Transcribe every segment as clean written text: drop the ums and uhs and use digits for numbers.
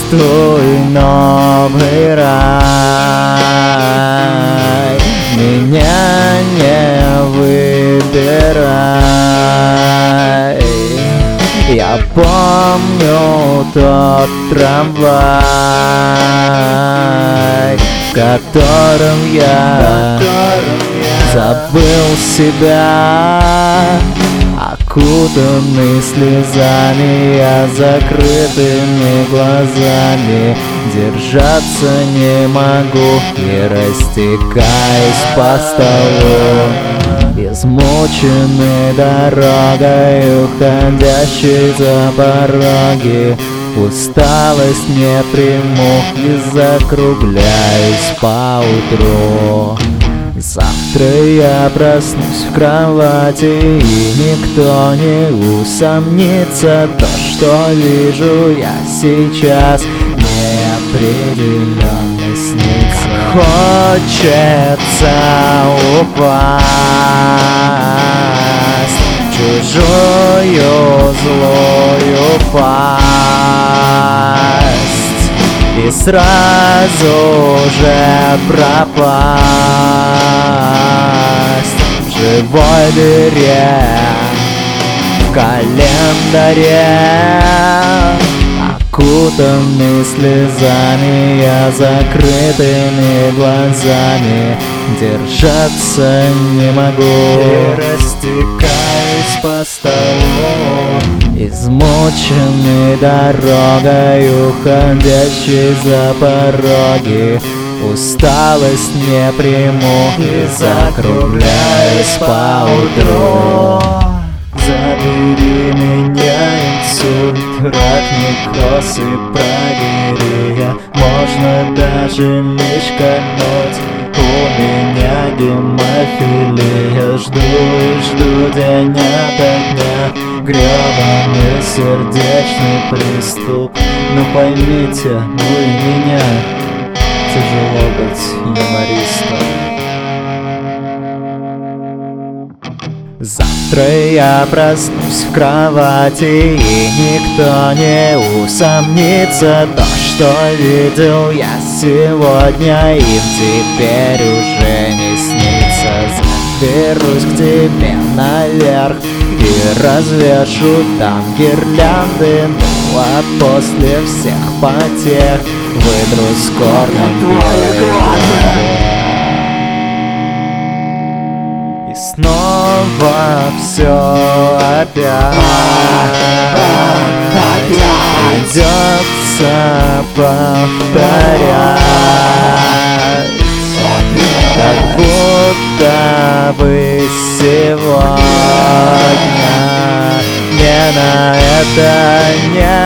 твой новый рай. Меня не выбирай. Я помню тот трамвай, в котором я забыл себя. Окутанный слезами, я закрытыми глазами держаться не могу и растекаюсь по столу. Измученный дорогой, уходящей за пороги, усталость не приму и закругляюсь поутру. Завтра я проснусь в кровати, и никто не усомнится. То, что вижу я сейчас, неопределенно снится. Хочется упасть в чужую злую пасть и сразу же пропасть в живой дыре в календаре. Окутанный слезами, я закрытыми глазами держаться не могу и растекаюсь по столу. Измученный дорогой, уходящей за пороги, усталость не приму и закругляюсь поутру. Забери меня, инсульт, рак, некроз и прогирия. Можно даже мечкануть, у меня гемофилия. Жду и жду день ото дня грёбаный сердечный приступ. Но поймите, вы меня, тяжело быть юмористом. Завтра я проснусь в кровати, и никто не усомнится. То, что видел я сегодня, им теперь уже не снится. Заберусь к тебе наверх и развешу там гирлянды. Ну а после всех потех вытру с корнем белые. И снова все опять придется повторять, как будто бы сегодня мне на это не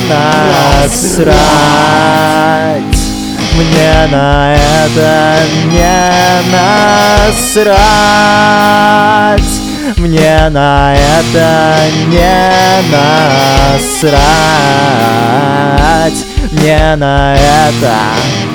насрать. Мне на это не насрать. Мне на это не насрать. Мне на это